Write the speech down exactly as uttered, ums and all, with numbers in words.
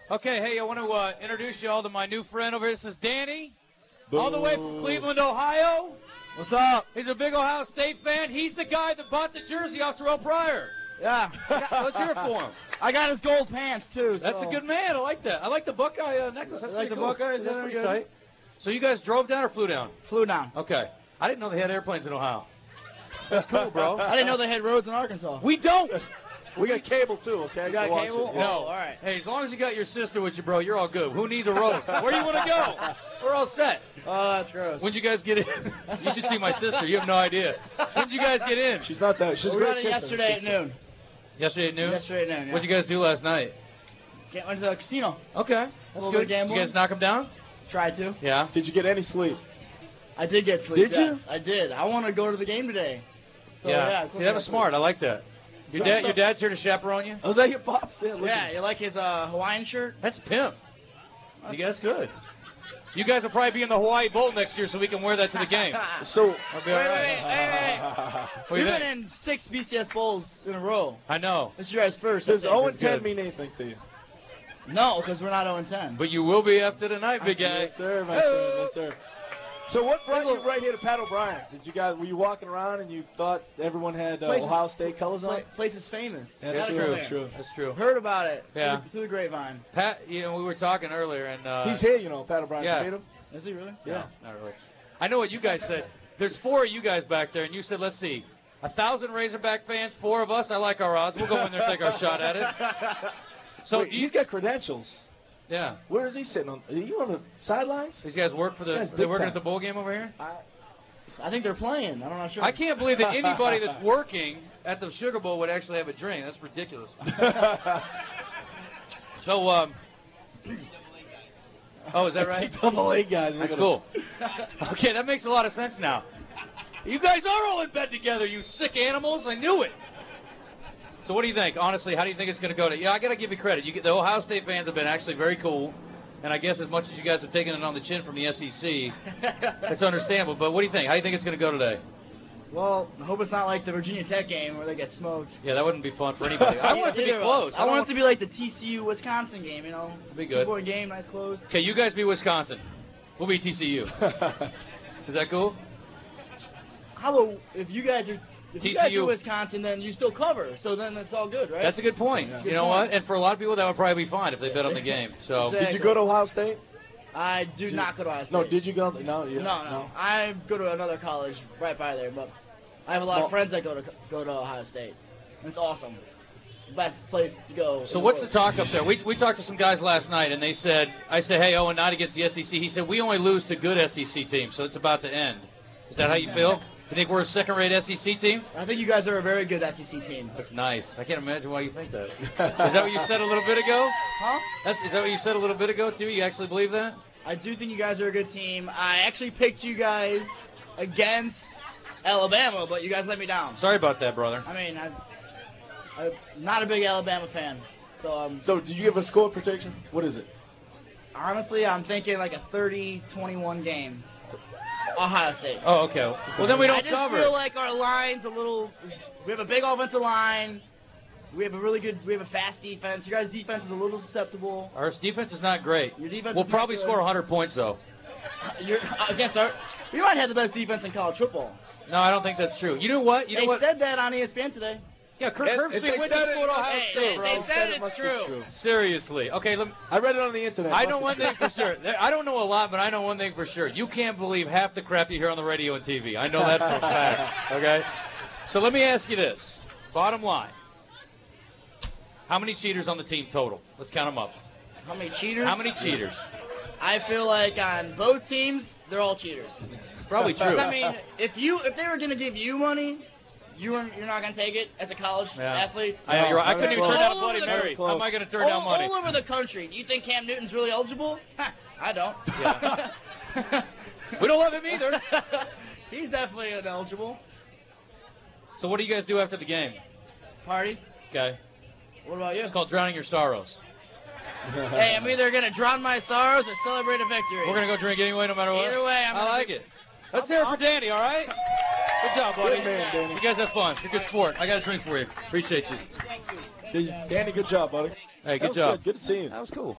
Okay, hey, I want to uh, introduce you all to my new friend over here. This is Danny, all the way from Cleveland, Ohio. What's up? He's a big Ohio State fan. He's the guy that bought the jersey off Terrell Pryor. Yeah. Let's hear it for him. I got his gold pants, too. That's so. a good man. I like that. I like the Buckeye uh, necklace. That's You like pretty the cool. Buckeyes? That's Yeah, pretty they're tight. good. So you guys drove down or flew down? Flew down. Okay. I didn't know they had airplanes in Ohio. That's cool, bro. I didn't know they had roads in Arkansas. We don't. We got cable, too, okay? You got so watch cable? it. Oh, No. all right. Hey, as long as you got your sister with you, bro, you're all good. Who needs a road? Where do you want to go? We're all set. Oh, that's gross. When'd you guys get in? You should see my sister. You have no idea. When'd you guys get in? She's not that. She's we great got it kissing. yesterday at She's- noon. Yesterday at noon? Yesterday at noon, yeah. What'd you guys do last night? Get, went to the casino. Okay. That's little good. bit of Did you gambling. guys knock them down? Tried to. Yeah. Did you get any sleep? I did get sleep. Did you? yes. I did. I want to go to the game today. So, yeah. yeah. See, that was smart. I like that. Your dad, your dad's here to chaperone you? Was that your pops? Yeah, look Yeah, at- you like his uh, Hawaiian shirt? That's pimp. You guys good. You guys will probably be in the Hawaii Bowl next year so we can wear that to the game. So, I'll be Wait, all wait, right. wait, wait, wait. What do We've you been think? in six B C S Bowls in a row. I know. This is your guys' first. does I think. oh and ten good. mean anything to you? No, because we're not oh and ten. But you will be after tonight, big guy. Yes, sir, my friend. Yes, sir. So what brought you right here to Pat O'Brien's? Did you guys were you walking around and you thought everyone had uh, Place is- Ohio State colors on? Pla- place is famous. That's That's Gotta true. go That's there. true. That's true. Heard about it. Yeah. Through the, through the grapevine. Pat, you know, we were talking earlier, and uh, He's here, you know, Pat O'Brien. Yeah. You meet him? Is he really? Yeah. No, not really. I know what you guys said. There's four of you guys back there, and you said, let's see, a thousand Razorback fans, four of us. I like our odds. We'll go in there and take our shot at it. So Wait, do you, he's got credentials. yeah, Where is he sitting on? Are you on the sidelines? these guys work for the. This guy's They big working time. at the bowl game over here. I think they're playing. I'm not sure. I can't believe that anybody that's working at the Sugar Bowl would actually have a drink. That's ridiculous. So, um, oh, is that right? N C double A guys. That's cool. Okay, that makes a lot of sense now. You guys are all in bed together, you sick animals. I knew it. So what do you think? Honestly, how do you think it's going to go? To, yeah, I got to give you credit. You get, the Ohio State fans have been actually very cool. And I guess as much as you guys have taken it on the chin from the S E C, it's understandable. But what do you think? How do you think it's going to go today? Well, I hope it's not like the Virginia Tech game where they get smoked. Yeah, that wouldn't be fun for anybody. I want it to be Either of us. close. I don't want it to be like the T C U Wisconsin game, you know? Be good. Two-point game, nice close. Okay, you guys be Wisconsin. We'll be T C U. Is that cool? How about if you guys are if you guys T C U. are Wisconsin, then you still cover, so then it's all good, right? That's a good point. That's a You good know point. what? And for a lot of people, that would probably be fine if they bet on the game. So Exactly. Did you go to Ohio State? I do not go to Ohio State. No, did you go? No, you, No, no, I go to another college right by there, but I have a lot Small- of friends that go to go to Ohio State. And it's awesome. It's the best place to go. So in what's the world. talk up there? We, we talked to some guys last night, and they said, I said, hey, oh and nine against the S E C. He said, we only lose to good S E C teams, so it's about to end. Is that how you feel? You think we're a second-rate S E C team? I think you guys are a very good S E C team. That's nice. I can't imagine why you think that. Is that what you said a little bit ago? Huh? That's, is that what you said a little bit ago, too? You actually believe that? I do think you guys are a good team. I actually picked you guys against Alabama, but you guys let me down. Sorry about that, brother. I mean, I, I'm not a big Alabama fan. So, um, So did you give a score prediction? What is it? honestly, I'm thinking like a thirty twenty-one game. Ohio State. Oh, okay. Well, then we don't I just cover. feel like our line's a little. We have a big offensive line. We have a really good. We have a fast defense. Your guys' defense is a little susceptible. Our defense is not great. Your defense We'll is not probably good. score one hundred points, though. You're against our. We might have the best defense in college football. No, I don't think that's true. You know what? You know They what? said that on E S P N today. Yeah, Kirk If- Herbstreit if they went said to it, school at Ohio Hey, State, hey, bro. they said it it's must be true. true. Seriously. Okay, let me, I read it on the internet. I Must know be- one thing for sure. There- I don't know a lot, but I know one thing for sure. You can't believe half the crap you hear on the radio and T V. I know that for a fact. Okay? So let me ask you this. Bottom line. How many cheaters on the team total? Let's count them up. How many cheaters? How many cheaters? I feel like on both teams, they're all cheaters. It's probably true. I mean, if you if they were gonna give you money, you were, you're not gonna take it as a college Yeah. athlete. I know, you're right. I No, couldn't even close. turn down a All Bloody over the- Mary. How close. am I going to turn all, down money? all over the country. Do you think Cam Newton's really eligible? Ha, I don't. Yeah. We don't love him either. He's definitely ineligible. So what do you guys do after the game? Party. Okay. What about you? It's called drowning your sorrows. Hey, I'm either gonna drown my sorrows or celebrate a victory. We're going to go drink anyway, no matter what. Either way, I'm I gonna like be- it. Let's hear it for Danny, all right? Good job, buddy. Good man, Danny. You guys have fun. You're a good sport. I got a drink for you. Appreciate you. Danny, good job, buddy. Hey, That good was job. Good. good to see you. That was cool.